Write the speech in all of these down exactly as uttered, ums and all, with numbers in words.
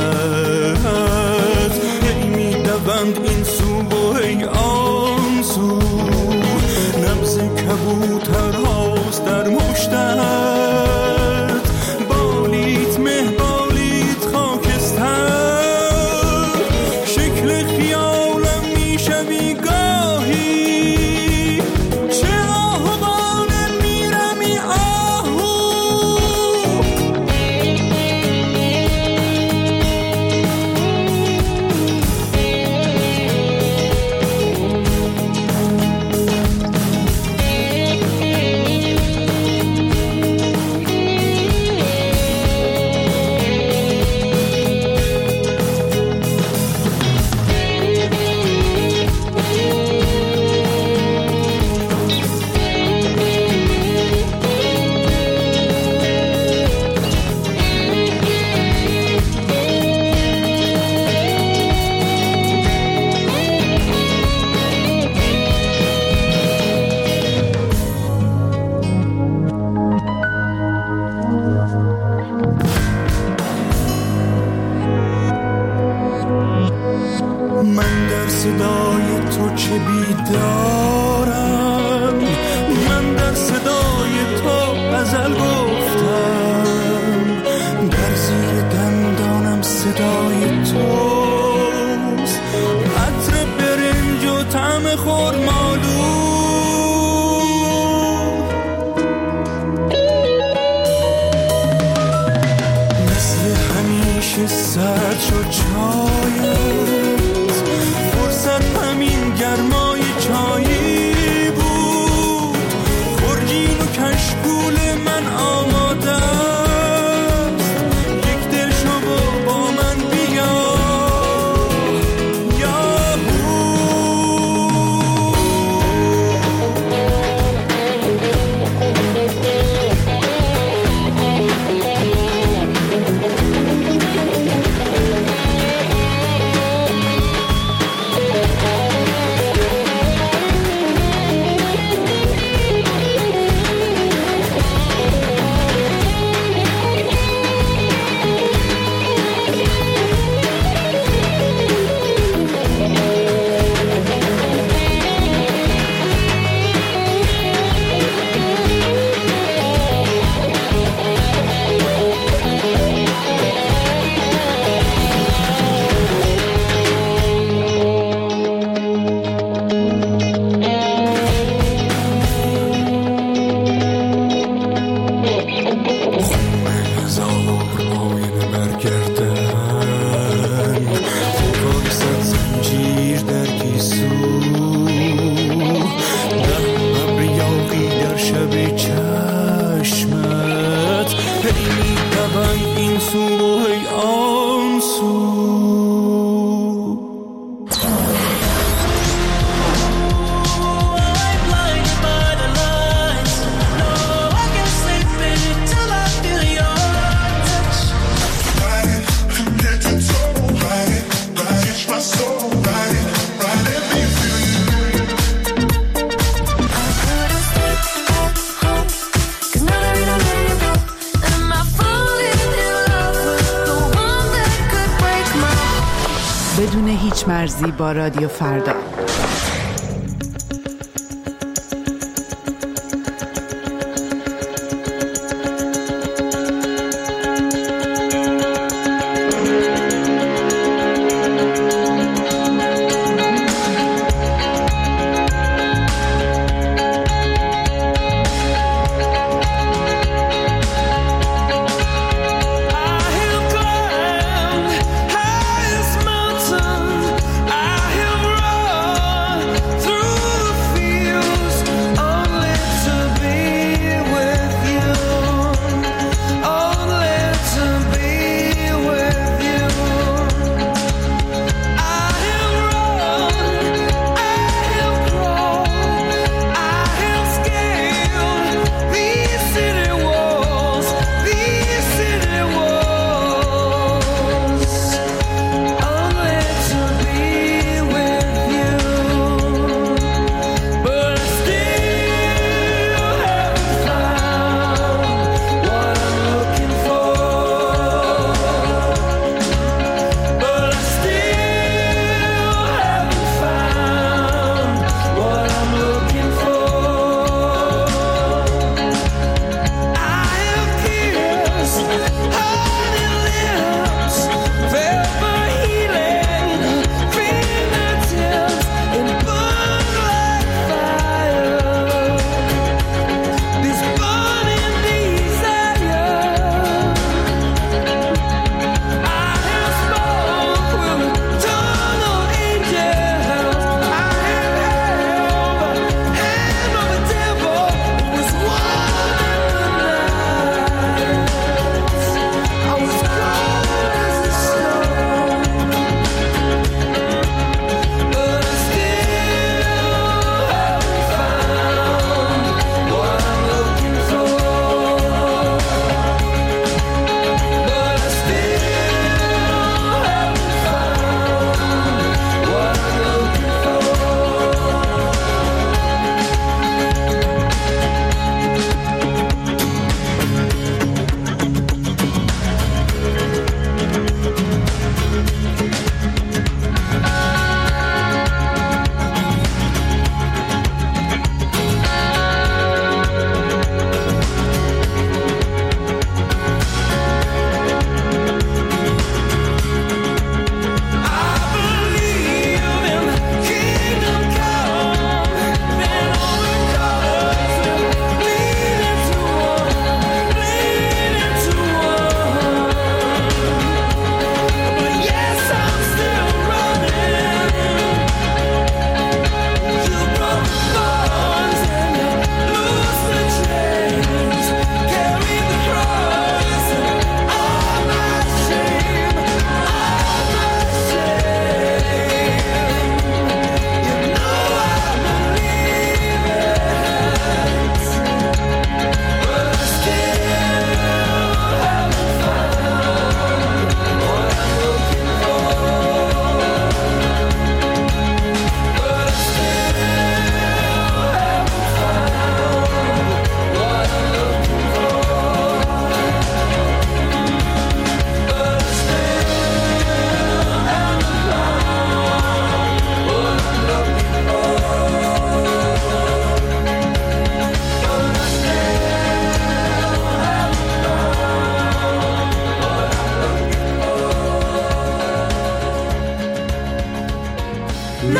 هی میدوند این سو و هی آن سو، نبض کبوترهاست در مشتت، بالیت مه بالیت خاکستر، شکل خیالم میشوی گاهی، چه آه و قانه میرمی آهو. من در صدای تو چه بیدارم، من در صدای تو غزل گفتم، در زیر دندانم صدای توست، عطر برنج و طعم خرمالو، مثل همیشه سرد شد چایت، همین گرمای چایی بود، خورجین و کشکول من آماده است، یک دل شو و با من بیا یاهو. بدون هیچ مرزی با رادیو فردا. I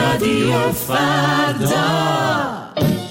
رادیو فردا.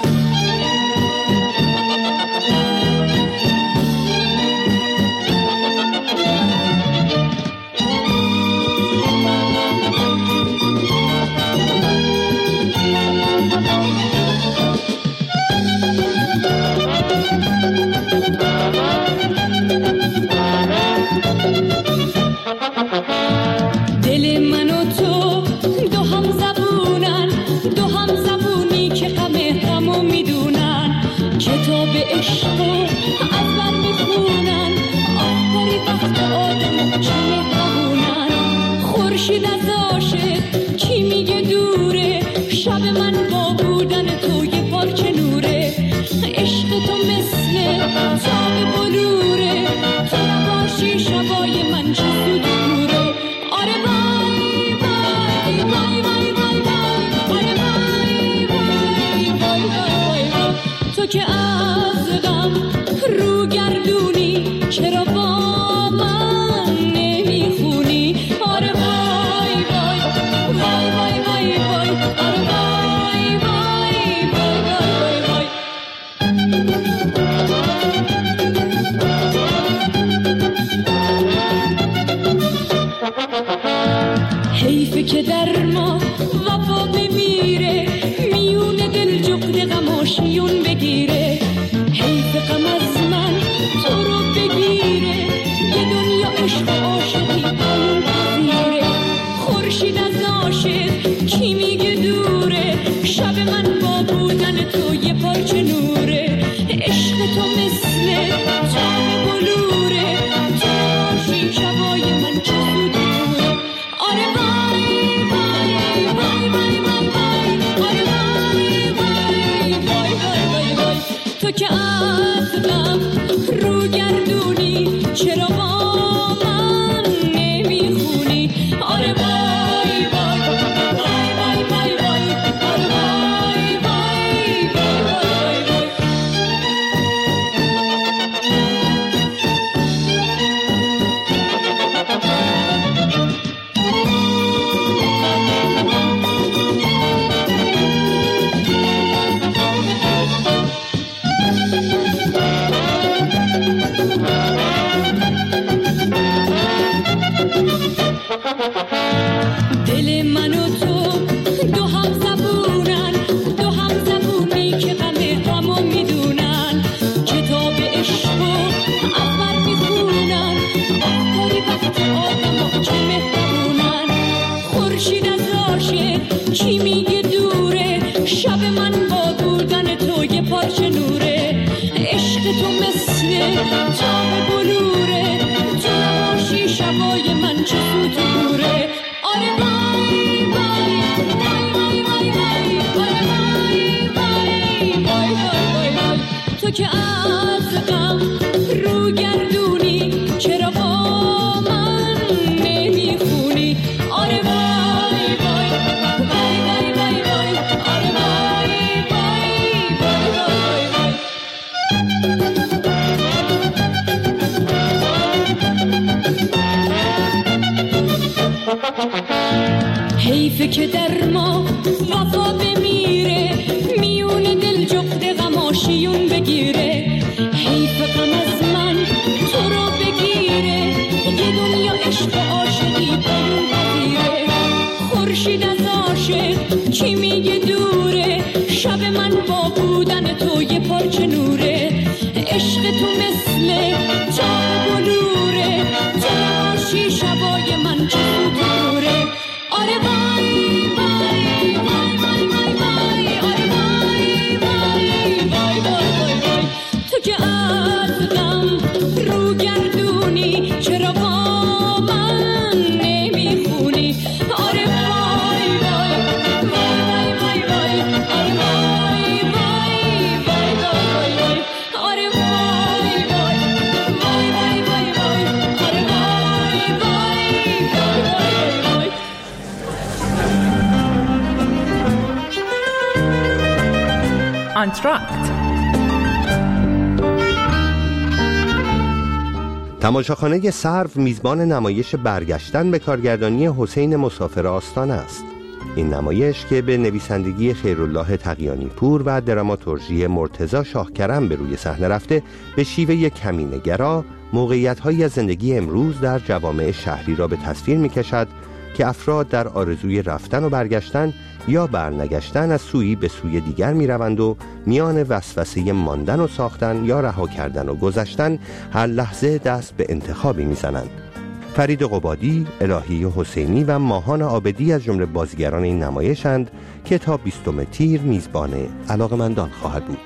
دل من و تو دو هم زبونن، دو هم زبونی که غم غمو میدونن، کتاب عشق از بر میخونن، آخری وقت آدم چه مهربونن. خورشید از عاشق کی میگه دوره، شب من با بودن تو یه پارچه نوره. عشق تو مثل تاب بلوره، تو نباشی شبای من چه سود دوره. آره وای وای وای وای وای وای، آره وای وای وای وای وای، تو که از غم رو گردونی چرا با من نمیخونی. آره وای وای وای وای وای وای، آره وای وای وای وای وای. حیفه که در ما وفا بمیره، میون دل جغد غماشیون بگیره. حیف غم از من تو رو بگیره، یه دنیا عشق و عاشقی پایون بگیره. خورشید از عاشق کی میگه دوره، شب من با بودن تو یه پارچه نوره. عشق تو مثل تاب بلوره، تو باشی شبای من چه سود دوره. آره وای وای وای وای وای وای، آره وای وای وای وای وای، تو که از غم رو گردونی چرا با من نمیخونی. آره وای وای وای وای وای وای، آره وای وای وای وای وای. دل من و تو دو هم زبونن، دو هم زبونی که غم غمو میدونن، کتاب عشق از بر میخونن، آخری وقت آدم چه مهربونن. خورشید از عاشق کی میگه دوره، شب من با بودن تو یه پارچه نوره. عشق تو مثل تاب بلوره، تو نباشی شبای من چه سود دوره. آره وای وای وای وای وای وای، آره وای وای وای وای وای، تو که از غم رو گردونی چرا با من نمیخونی. آره وای وای وای وای وای وای، آره وای وای وای وای وای. حیفه که در ما وفا بمیره، میون دل جغد غماشیون بگیره. حیف غم از من تو رو بگیره، یه دنیا عشق و عاشقی پایون بگیره. خورشید از عاشق کی میگه دوره، شب من با بودن تو یه پارچه نوره. عشق تو مثل تاب بلوره، تو نباشی شبای من چه دوره. آره وای وای وای وای وای وای، آره وای وای وای وای وای، تو که از غم رو گردونی چرا با من نمیخونی. آره وای وای وای وای وای، آره وای وای وای وای وای، آره وای وای وای وای وای وای، آره وای وای وای وای وای. آنتراکت تماشاخانه سرو میزبان نمایش برگشتن به کارگردانی حسین مسافر آستانه است. این نمایش که به نویسندگی خیرالله تقیانی پور و دراماتورژی مرتضی شاهکرم به روی صحنه رفته، به شیوه کمینه‌گرا موقعیت‌هایی از زندگی امروز در جوامع شهری را به تصویر می‌کشد که افراد در آرزوی رفتن و برگشتن یا برنگشتن از سویی به سوی دیگر می‌روند و میان وسوسه ماندن و ساختن یا رها کردن و گذشتن هر لحظه دست به انتخابی می‌زنند. فرید قبادی، الهی حسینی و ماهان عابدی از جمله بازیگران این نمایشند که تا بیستم تیر میزبان علاقه‌مندان خواهد بود.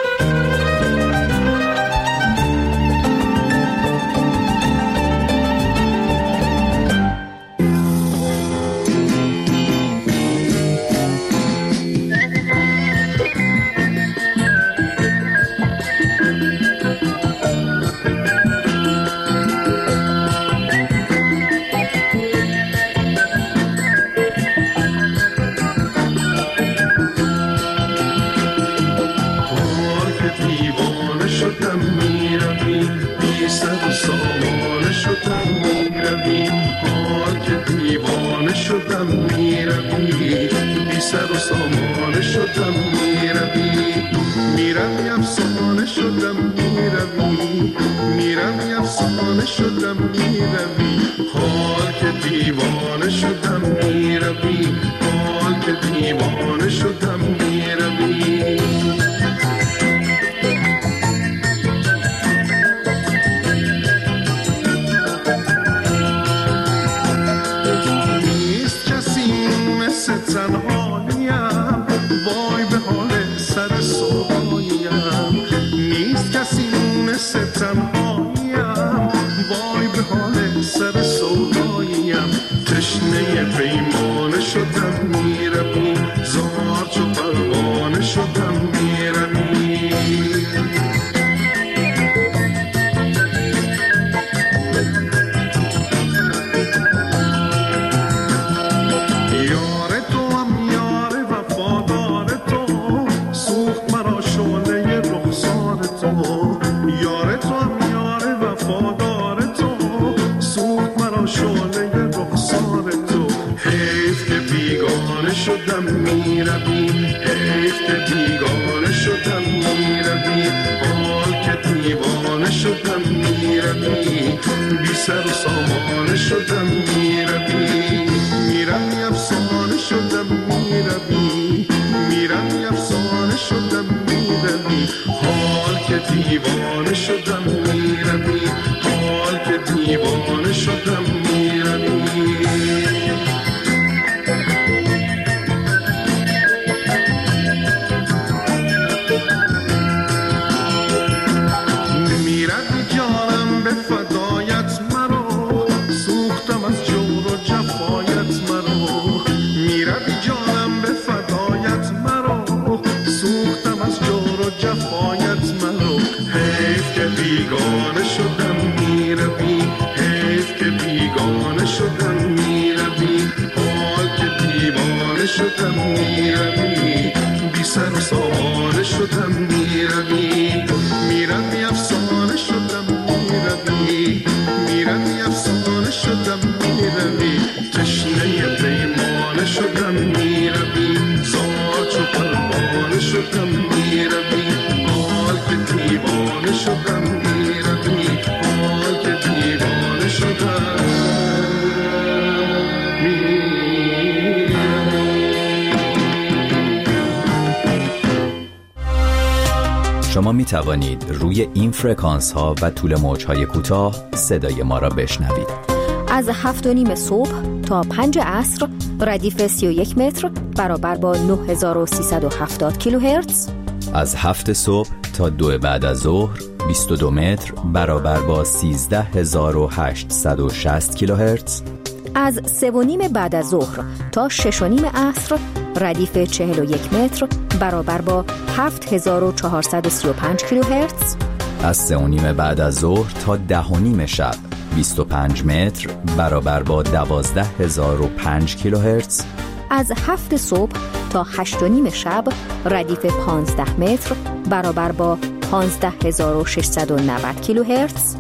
شما می توانید روی این فرکانس ها و طول موج های کوتاه صدای ما را بشنوید. از هفت و نیم صبح تا پنج عصر ردیف سی و یک متر برابر با نه هزار و سیصد و هفتاد کیلوهرتز. از هفت صبح تا دو بعد از ظهر بیست و دو متر برابر با سیزده هزار و هشتصد و شصت کیلوهرتز. از سه و نیم بعد از ظهر تا شش و نیم عصر ردیف چهل و یک متر برابر با هفت هزار و چهارصد و سی و پنج کیلوهرتز. از سه و نیم بعد از ظهر تا ده و نیم شب بیست و پنج متر برابر با دوازده هزار و پنج کیلوهرتز. از هفت صبح تا هشت و نیم شب ردیف پانزده متر برابر با پانزده هزار و ششصد و نود کیلوهرتز.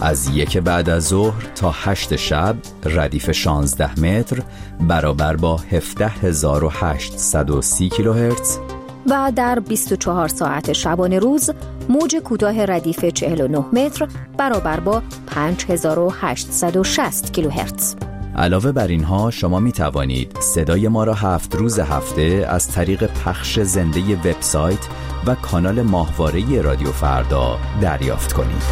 از یک بعد از ظهر تا هشت شب ردیف شانزده متر برابر با هفده هزار و هشتصد و سی کیلوهرتز و در بیست و چهار ساعت شبانه روز موج کوتاه ردیف چهل و نه متر برابر با پنج هزار و هشتصد و شصت کیلوهرتز. علاوه بر اینها شما می توانید صدای ما را هفت روز هفته از طریق پخش زنده وبسایت و کانال ماهواره رادیو فردا دریافت کنید.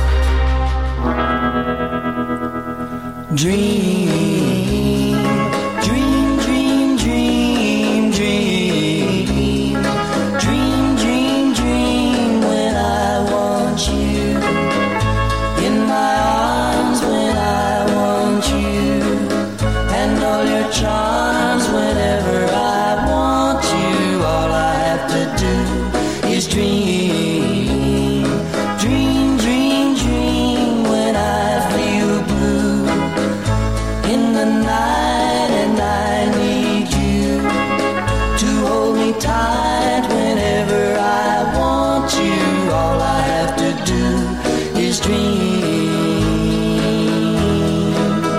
Dream, dream, dream, dream, dream, dream, dream, dream when I want you in my arms, when I want you and all your charms whenever I want you. All I have to do is dream, dream, dream, dream when I feel blue in the night and I need you to hold me tight whenever I want you. All I have to do is dream.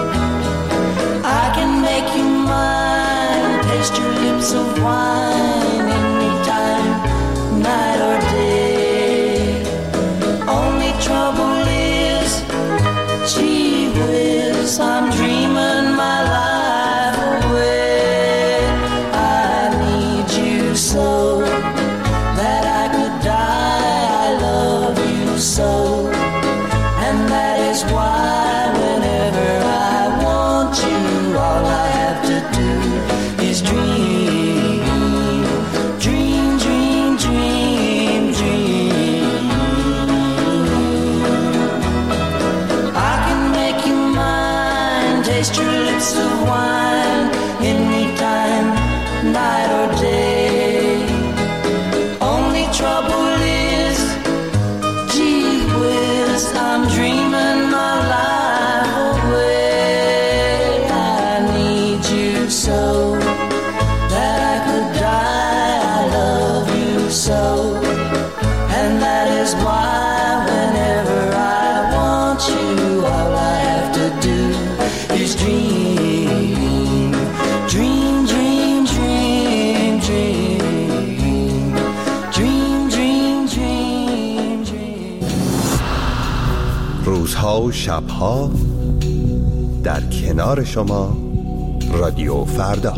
I can make you mine, taste your lips of wine anytime, night or day. Only trouble is, gee whiz, I'm dreaming my life away. I need you so that I could die. I love you so, and that is why whenever I want you, all I have to do is dream, dream, dream, dream, dream. I can make you mine, taste your lips of wine anytime, night or day. Only trouble is, gee whiz, I'm dreaming my life away. I need you so that I could die. I love you so, and that is why whenever I want you, all I have to do is dream, dream, dream, dream, dream, dream, dream, dream, dream. روزها و شبها در کنار شما رادیو فردا.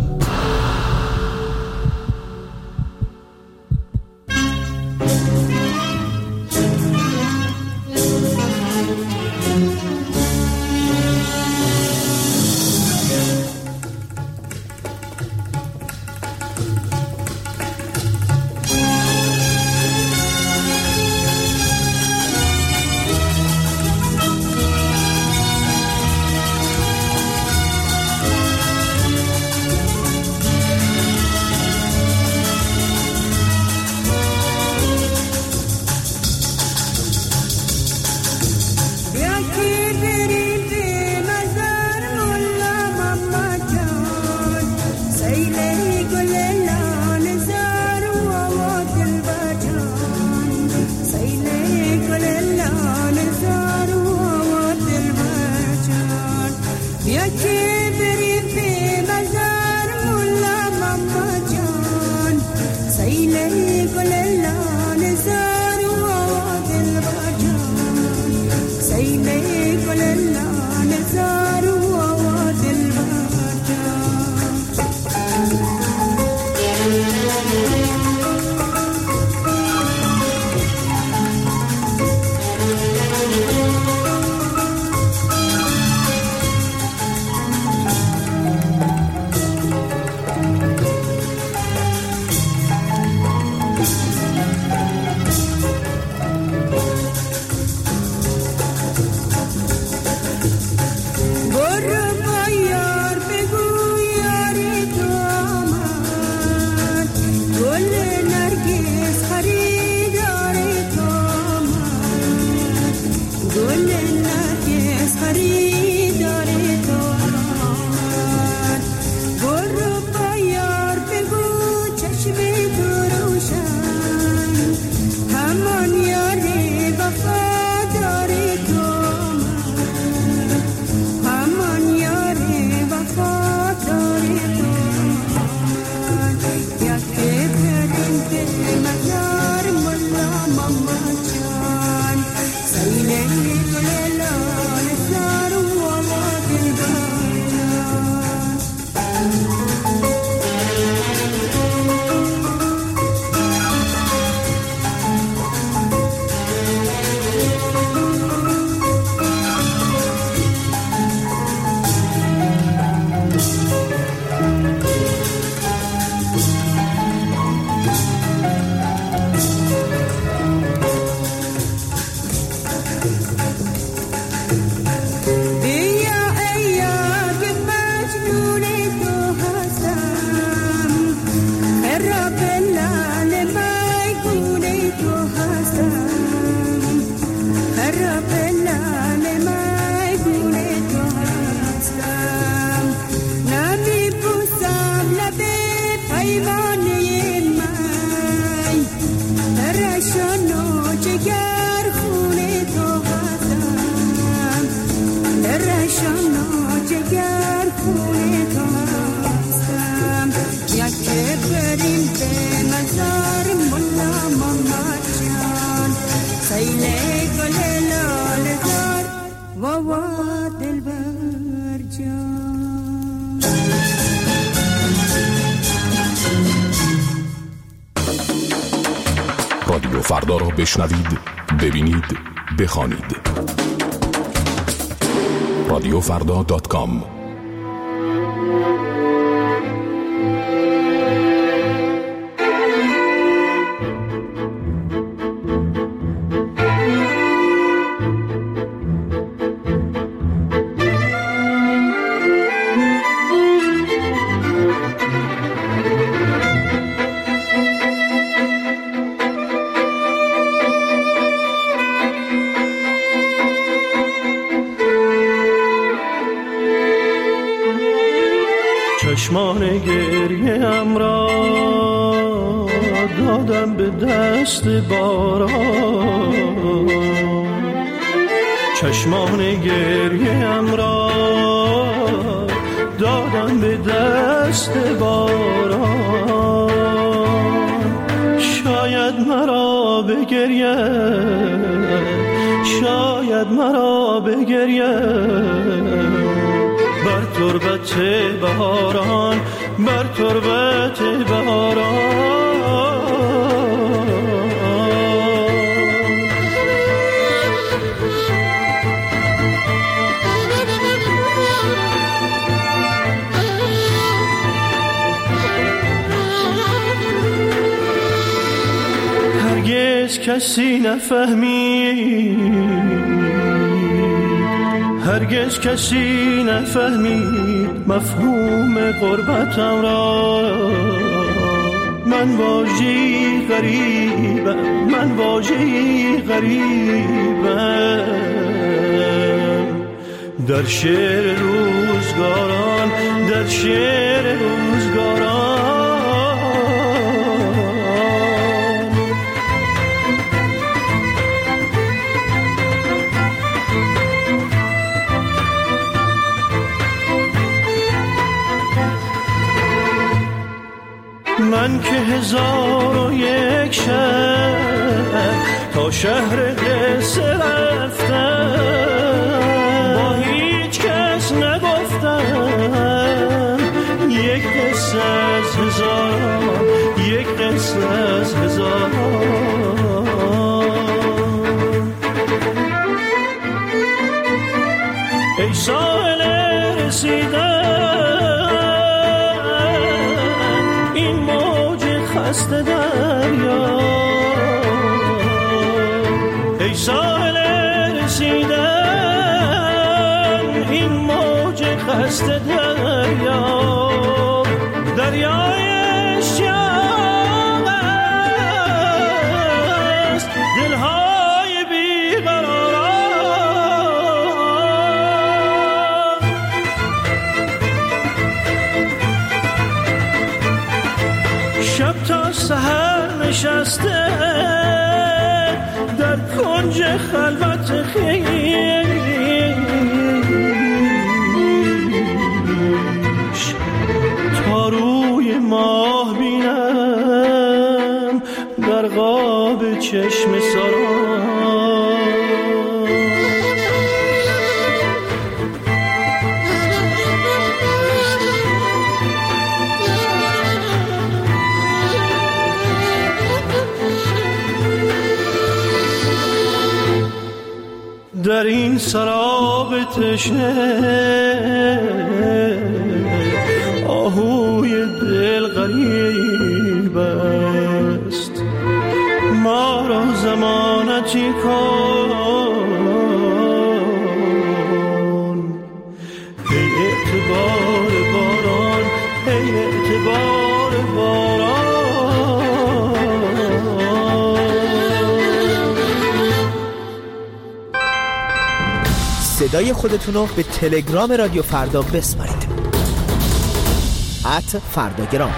رادیو فردا را بشنوید، ببینید، بخوانید. رادیو فردا دات کام. چشمان گریه‌ام را دادم به دست باران، چشمان گریه‌ام را دادم به دست باران. شاید مرا بگرید، شاید مرا بگرید بر تربت بهاران، بر تربت بهاران. هرگز کسی نفهمید، هرگز کسی نفهمید مفهوم غربتم را. من واژه‌ای غریبم، من واژه‌ای غریبم در شعر روزگاران، در شعر روزگاران. من که هزار و یک شهر تا شهر قصه رفتم، با هیچ کس نگفتم یک قصه از هزار، یک قصه از هزار. ای ساحل رسیدن خسته دریا، ای ساحل رسیدن این موج خسته دریا. دریای اشتیاق است دلهای بیقراران. شب تا سحر نشسته در کنج خلوت خویش، تا روی ماه بینم در قاب چشم سران. در این سراب تشنه آهوی دل غریب است. ما را ضمانتی کن ای اعتبار باران، ای اعتبار باران. صدای خودتون رو به تلگرام رادیو فردا بسپارید. ات فرداگرام.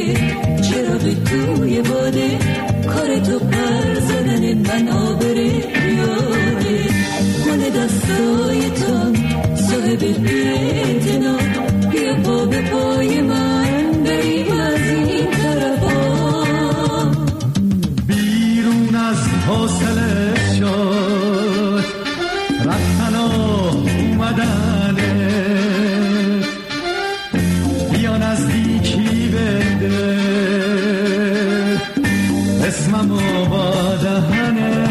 چرا به توی باده کار تو پر زدن بنا بره. بده بی‌اعتنا، بیا پا به پای من بریم از این طرفا. بیرون از حاصل شد رفتن و اومدنه، بیا نزدیکی بده اسممو با دهنه.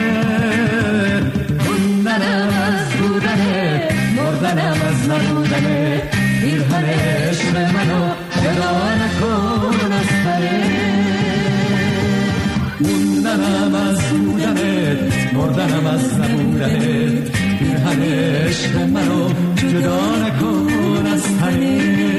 موندنم از بودنه، مردنم از نبودنه، پیرهن عشق منو جدا نکن از تنه. موندنم از بودنت، مردنم از نبودنت، پیرهن عشق منو جدا نکن از تنه.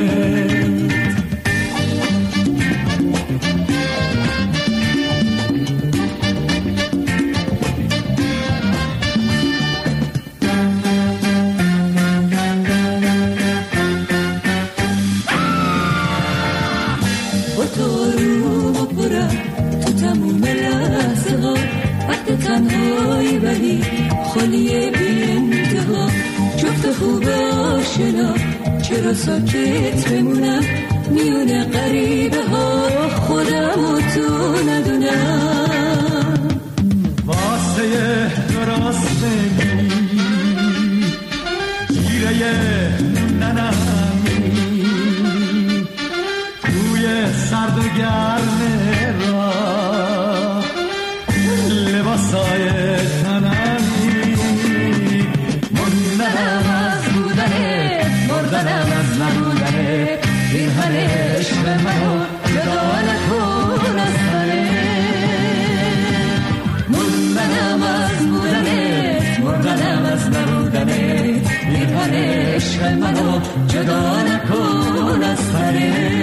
تنهایی ولی خالیه بی انتها، جفت خوب آشنا چرا ساکت بمونم میونه غریبه ها، خودم و تو ندونم. واسه درست بگی گیره ننمی روی سرد و گرم را لباسای تنمی. موندنم از بودنه، مردنم از نبودنه، پیرهن عشق منو جدا نکن از تنه. موندنم از بودنه، مردنم از نبودنه، پیرهن عشق منو جدا نکن از تنه.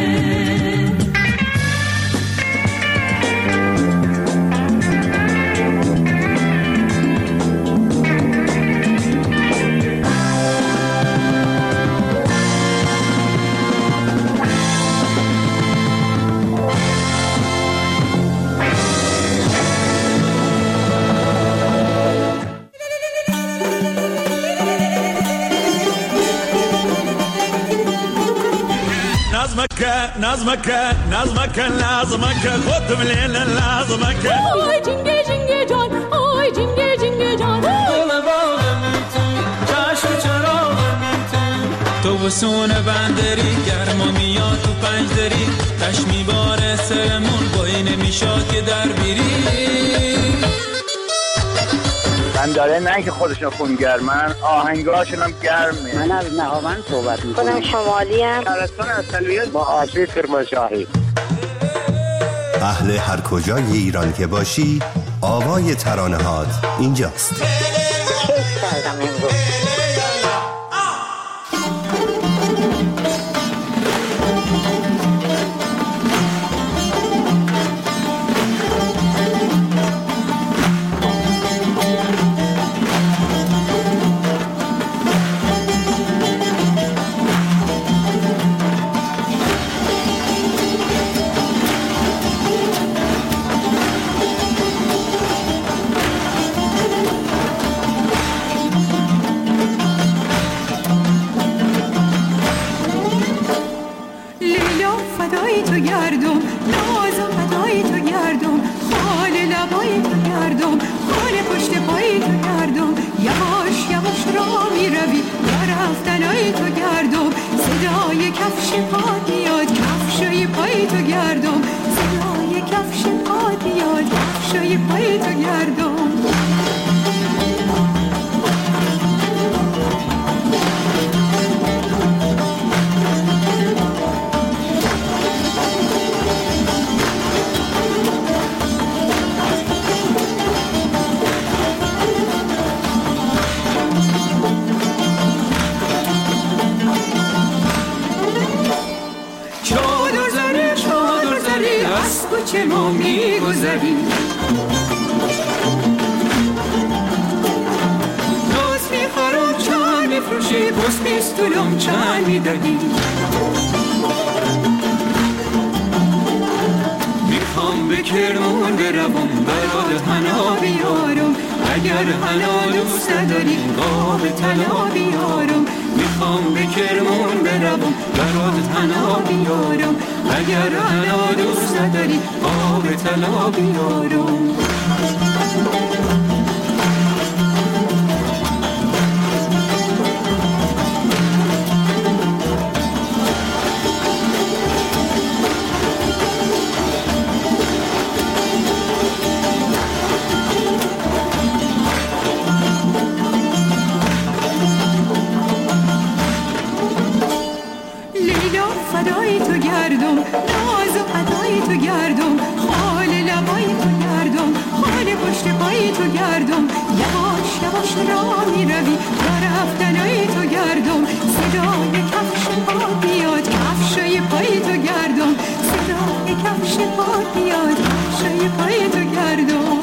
نظمك نظمك نظمك لازمك خد من لازمك. آی جنگه جنگه جان، آی جنگه جنگه جان، دل باغ میتون چشم چراغ میتون، تو وسون بندری گرما میاد تو پنج دری، تش میباره سرمون بایی نمیشاد که در بیری. من داره نه که خودشون خونگرمن، آهنگاشون هم گرمه. من از نهاوند صحبت میکنم. خودم شمالی ام. شهرستان اصلیت با آشی کرمانشاهی. اهل هر کجای ایران که باشی آوای ترانه هات اینجاست. کیف کردم امروز. چه ما میگذریم روز میخورم چند میفروشی بس بیستونم چند میدهی میخوام به کرمون بروم برای حنا بیارم اگر حنا دوست داری قاب طلا بیارم میخوام به کرمون بروم برات تنها بیارم اگر هنو دوست نداری آب طلا بیارم فدای تو گردم ناز و عطای تو گردم خال لبای تو گردم خال پشت پای تو گردم یواش یواش را می روی و رفتنای تو گردم صدای کفش پا بیاد کفشای پای تو گردم صدای کفش پا بیاد کفشای پای تو گردم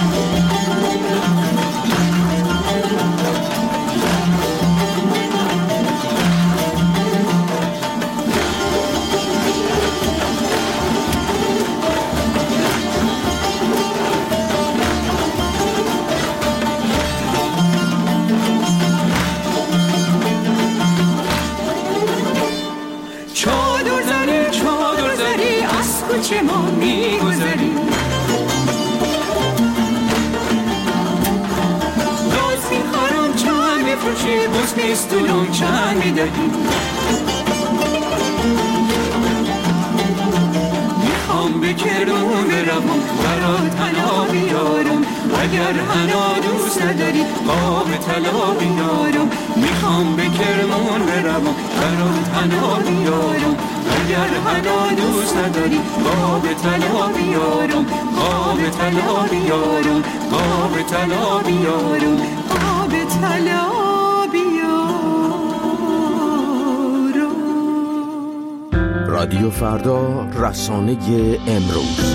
چه ما میگذری دوست میخوارم چند میفروشی دوست نیستونم چند میدهی میخوام به کرمون بروم برات تنها بیارم اگر هنو دوست نداری آب طلا بیارم میخوام به کرمون بروم برات تنها بیارم اگر هنو دوست نداری آب طلا بیارم آب طلا بیارم آب طلا بیارم آب طلا بیارم. رادیو فردا، رسانه امروز.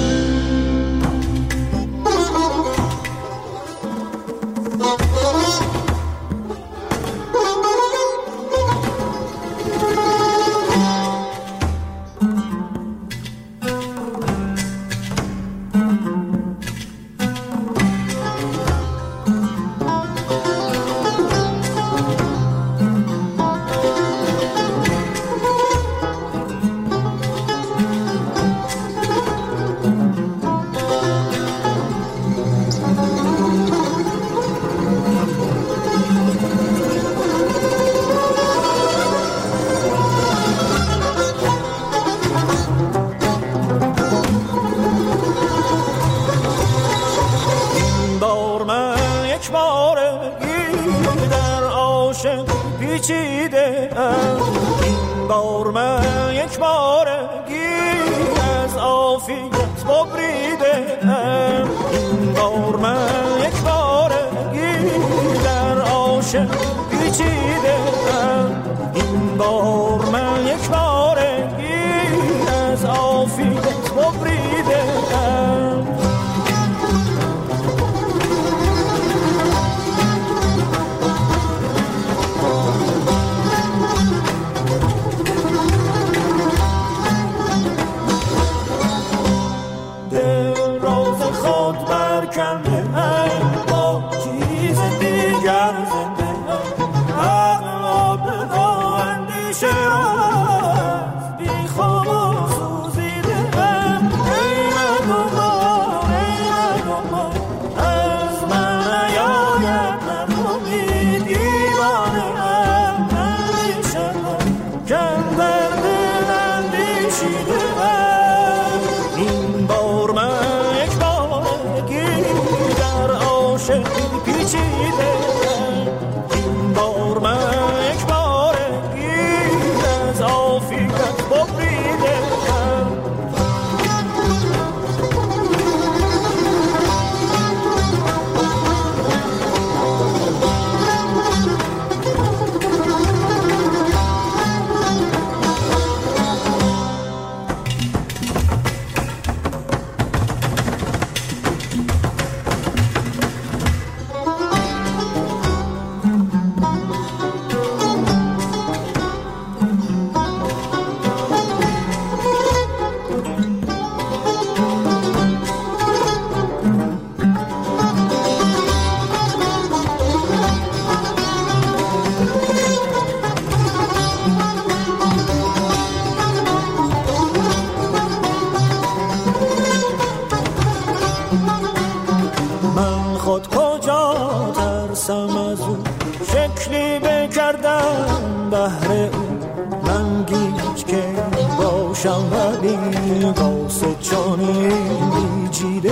گردم بهر او من گیج که باشم ولی قاصد جانی بیجیده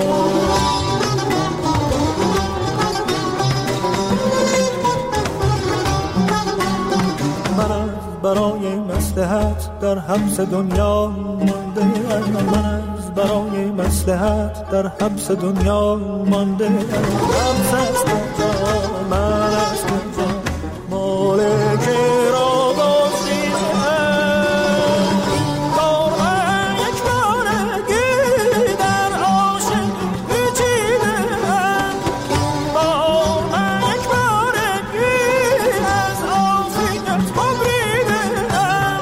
من از برای مصلحت در حبس دنیا مانده من از برای مصلحت در حبس دنیا مانده حبس از کجا من از کجا مالک را بازدیدم بار یک بارگی در عاشق پیچیدم بار یک بارگی از عافیت ببریدم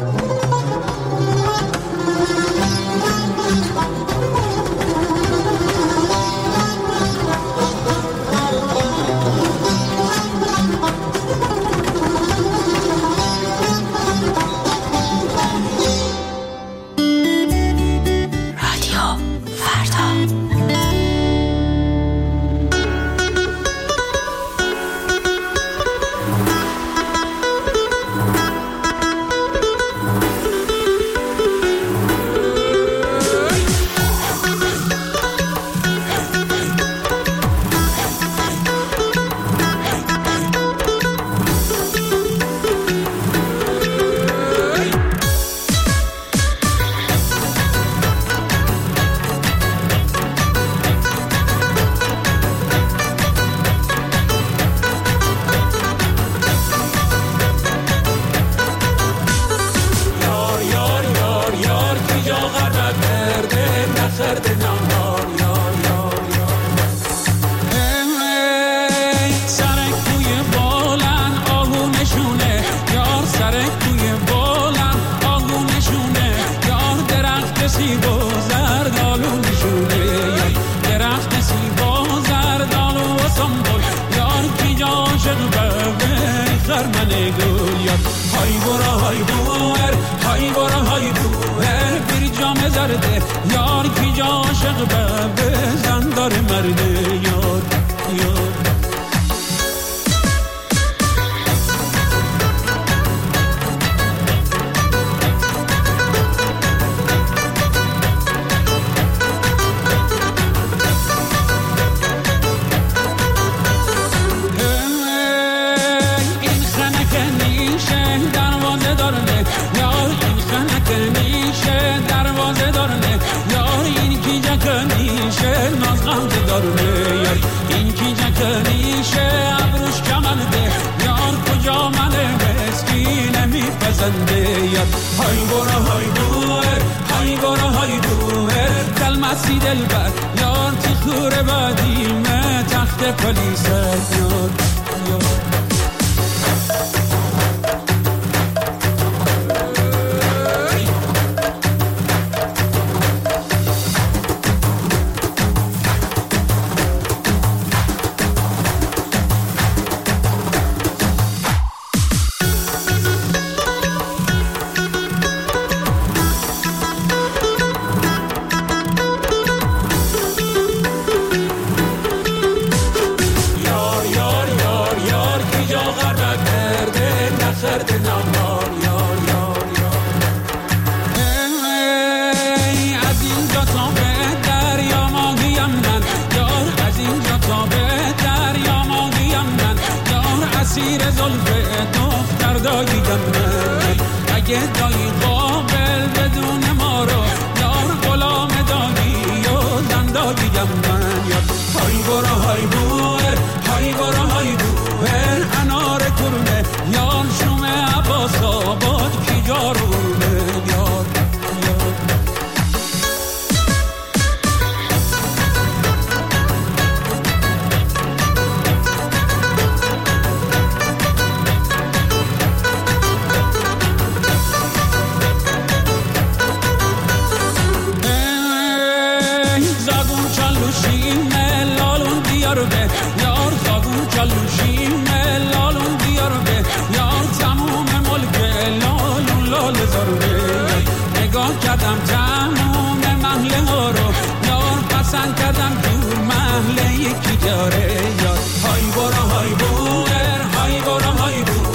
کردم تموم محله ها رو یار پسند کردم دور محله یکی داره یار های برا های بوئر های برا های بوئر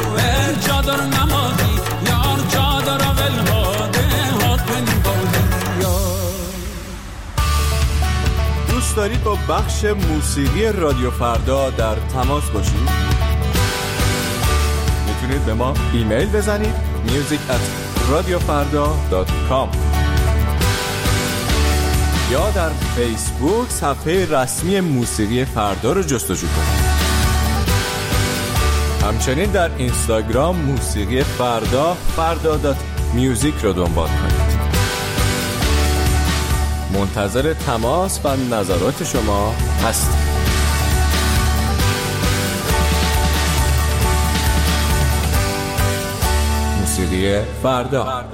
دوست دارید با بخش موسیقی رادیو فردا در تماس باشید، میتونید به ما ایمیل بزنید میوزیک ات رادیو فردا دات کام یا در فیسبوک صفحه رسمی موسیقی فردا رو جستجو کنید. همچنین در اینستاگرام موسیقی فردا فردا دات میوزیک رو دنبال کنید. منتظر تماس و نظرات شما هستیم. موسیقی فردا.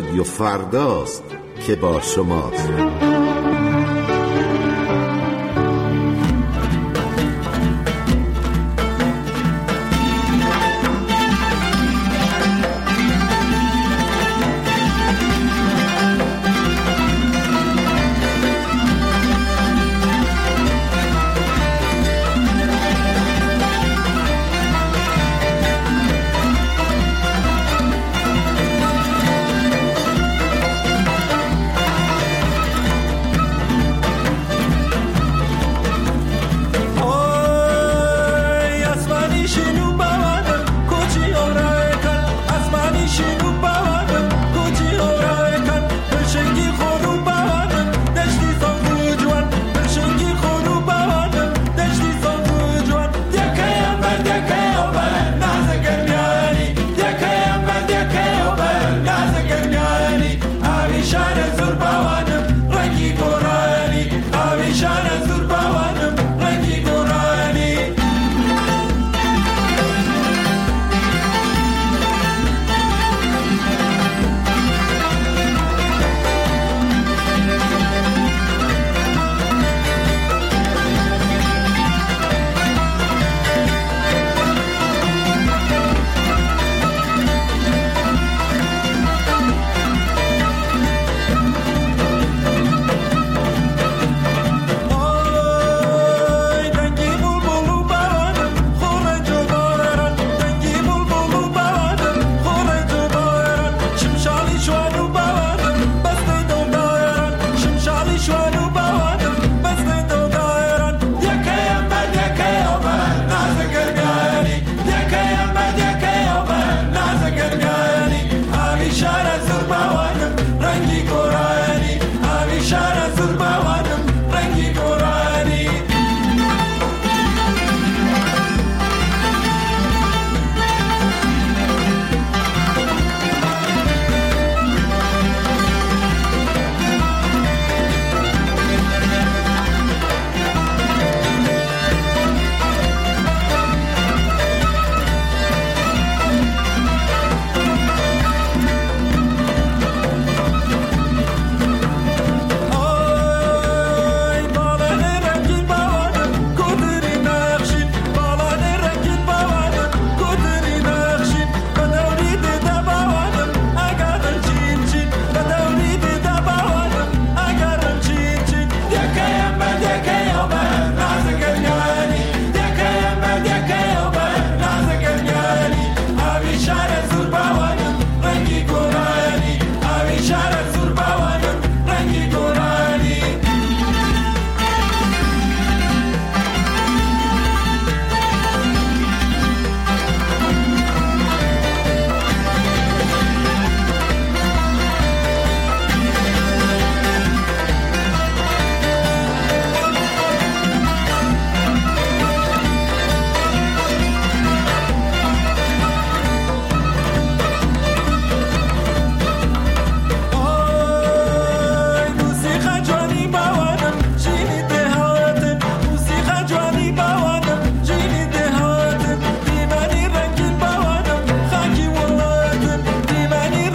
رادیو فرداست که با شماست.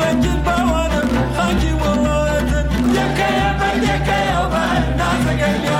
Again.